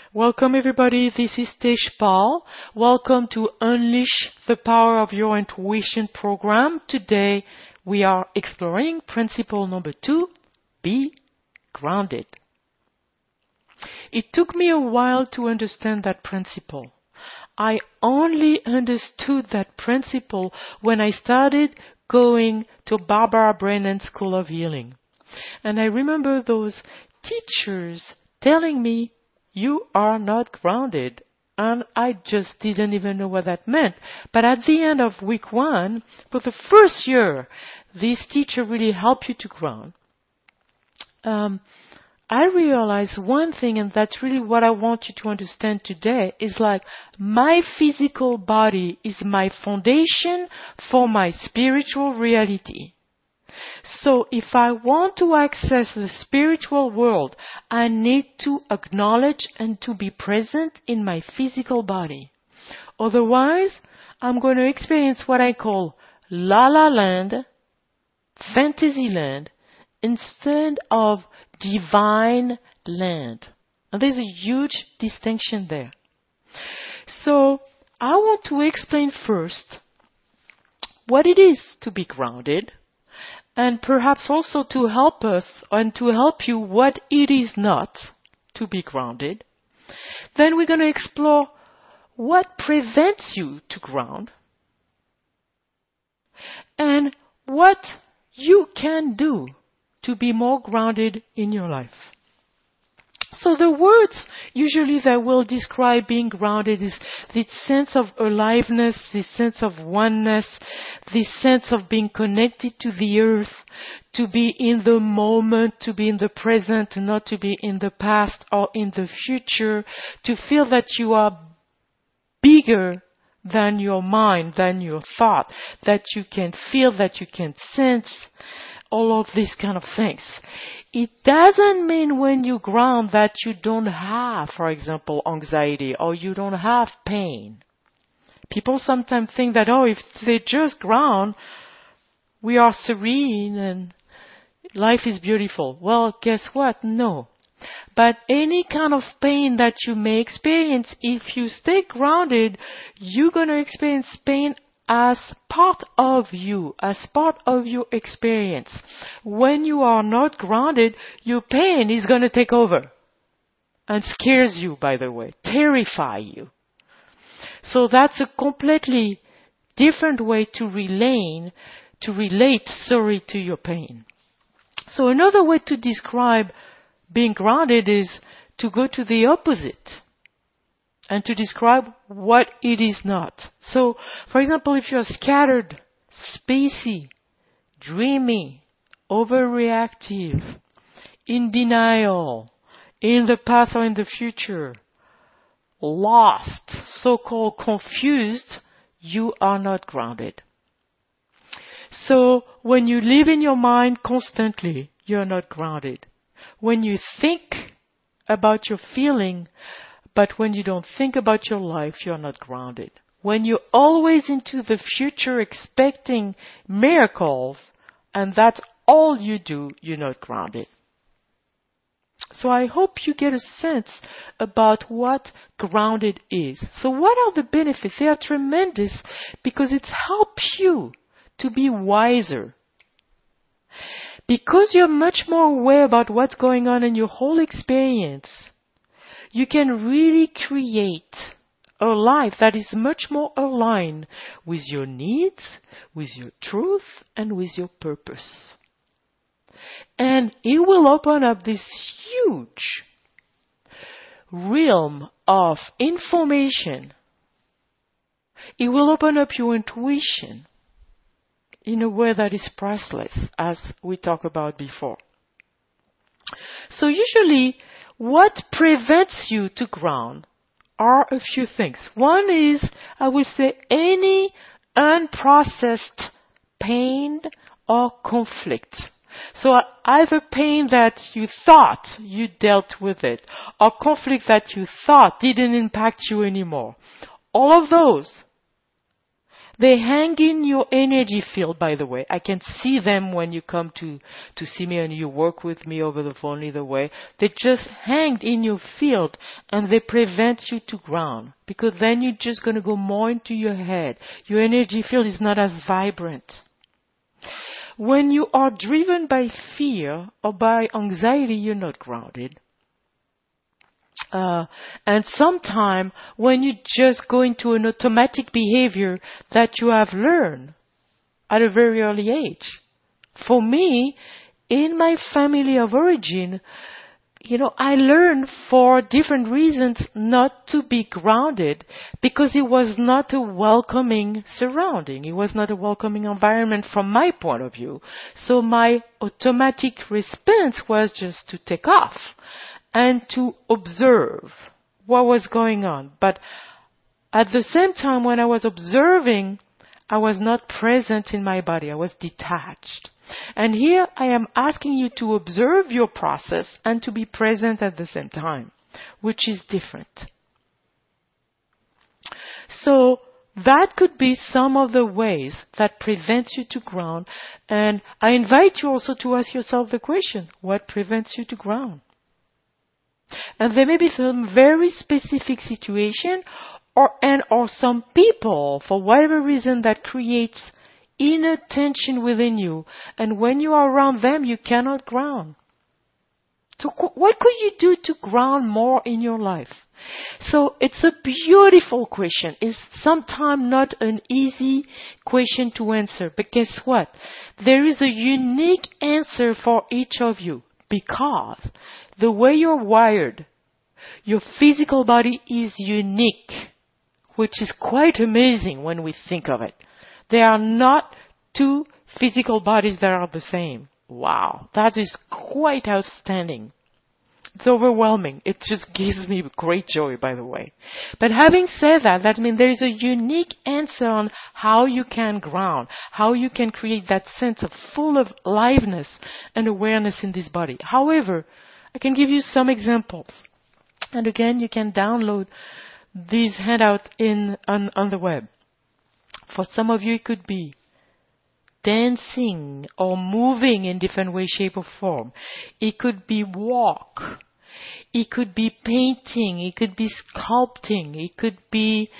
Welcome everybody, this is Tejpal. Welcome to Unleash the Power of Your Intuition program. Today we are exploring principle number 2, be grounded. It took me a while to understand that principle. I only understood that principle when I started going to Barbara Brennan's School of Healing. And I remember those teachers telling me, you are not grounded. And I just didn't even know what that meant. But at the end of week 1, for the first year, this teacher really helped you to ground. I realized one thing, and that's really what I want you to understand today, is like my physical body is my foundation for my spiritual reality. So if I want to access the spiritual world, I need to acknowledge and to be present in my physical body. Otherwise, I'm going to experience what I call la la land, fantasy land, instead of divine land. And there's a huge distinction there. So I want to explain first what it is to be grounded, and perhaps also to help us and to help you what it is not to be grounded. Then we're going to explore what prevents you to ground and what you can do to be more grounded in your life. So the words usually that will describe being grounded is this sense of aliveness, this sense of oneness, this sense of being connected to the earth, to be in the moment, to be in the present, not to be in the past or in the future, to feel that you are bigger than your mind, than your thought, that you can feel, that you can sense, all of these kind of things. It doesn't mean when you ground that you don't have, for example, anxiety or you don't have pain. People sometimes think that, if they just ground, we are serene and life is beautiful. Well, guess what? No. But any kind of pain that you may experience, if you stay grounded, you're going to experience pain as part of you, as part of your experience. When you are not grounded, your pain is going to take over and scares you, by the way, terrify you. So that's a completely different way to relate to your pain. So another way to describe being grounded is to go to the opposite and to describe what it is not. So, for example, if you're scattered, spacey, dreamy, overreactive, in denial, in the past or in the future, lost, so-called confused, you are not grounded. So, when you live in your mind constantly, you're not grounded. When you think about your feeling, but when you don't think about your life, you're not grounded. When you're always into the future expecting miracles, and that's all you do, you're not grounded. So I hope you get a sense about what grounded is. So what are the benefits? They are tremendous because it helps you to be wiser. Because you're much more aware about what's going on in your whole experience, you can really create a life that is much more aligned with your needs, with your truth, and with your purpose. And it will open up this huge realm of information. It will open up your intuition in a way that is priceless, as we talked about before. So usually, what prevents you to ground are a few things. One is, I would say, any unprocessed pain or conflict. So either pain that you thought you dealt with it, or conflict that you thought didn't impact you anymore. All of those, They hang in your energy field, by the way. I can see them when you come to see me and you work with me over the phone either way. They just hang in your field and they prevent you to ground. Because then you're just going to go more into your head. Your energy field is not as vibrant. When you are driven by fear or by anxiety, you're not grounded. And sometime when you just go into an automatic behavior that you have learned at a very early age. For me, in my family of origin, I learned for different reasons not to be grounded because it was not a welcoming surrounding. It was not a welcoming environment from my point of view. So my automatic response was just to take off and to observe what was going on. But at the same time, when I was observing, I was not present in my body. I was detached. And here I am asking you to observe your process and to be present at the same time, which is different. So that could be some of the ways that prevents you to ground. And I invite you also to ask yourself the question, what prevents you to ground? And there may be some very specific situation or some people, for whatever reason, that creates inner tension within you. And when you are around them, you cannot ground. So what could you do to ground more in your life? So it's a beautiful question. It's sometimes not an easy question to answer. But guess what? There is a unique answer for each of you. Because the way you're wired, your physical body is unique, which is quite amazing when we think of it. There are not two physical bodies that are the same. Wow, that is quite outstanding. It's overwhelming. It just gives me great joy, by the way. But having said that, that means there is a unique answer on how you can ground, how you can create that sense of full of aliveness and awareness in this body. However, I can give you some examples. And again, you can download these handouts on the web. For some of you, it could be dancing or moving in different way, shape, or form. It could be walk. It could be painting. It could be sculpting. It could be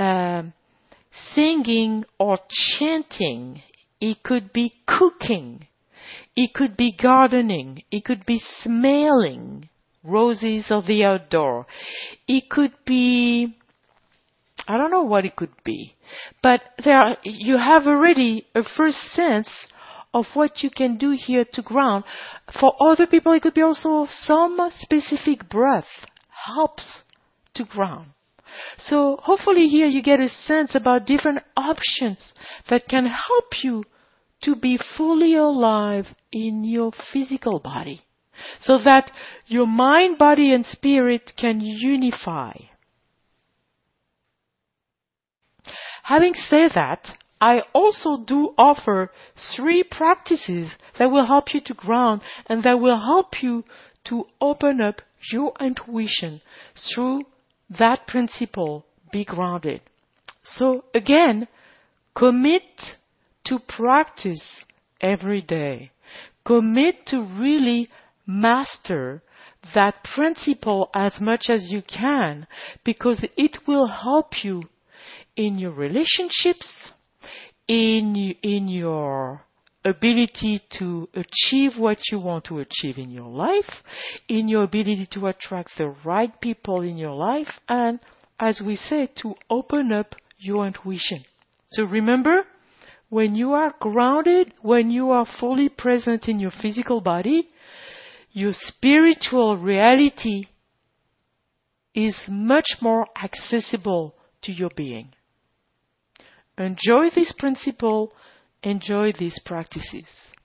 singing or chanting. It could be cooking. It could be gardening. It could be smelling roses of the outdoor. It could be, I don't know what it could be, but you have already a first sense of what you can do here to ground. For other people, it could be also some specific breath helps to ground. So hopefully here you get a sense about different options that can help you to be fully alive in your physical body, so that your mind, body, and spirit can unify. Having said that, I also do offer 3 practices that will help you to ground and that will help you to open up your intuition through that principle, be grounded. So again, commit to practice every day. Commit to really master that principle as much as you can, because it will help you in your relationships, in your ability to achieve what you want to achieve in your life, in your ability to attract the right people in your life, and, as we say, to open up your intuition. So remember, when you are grounded, when you are fully present in your physical body, your spiritual reality is much more accessible to your being. Enjoy this principle, enjoy these practices.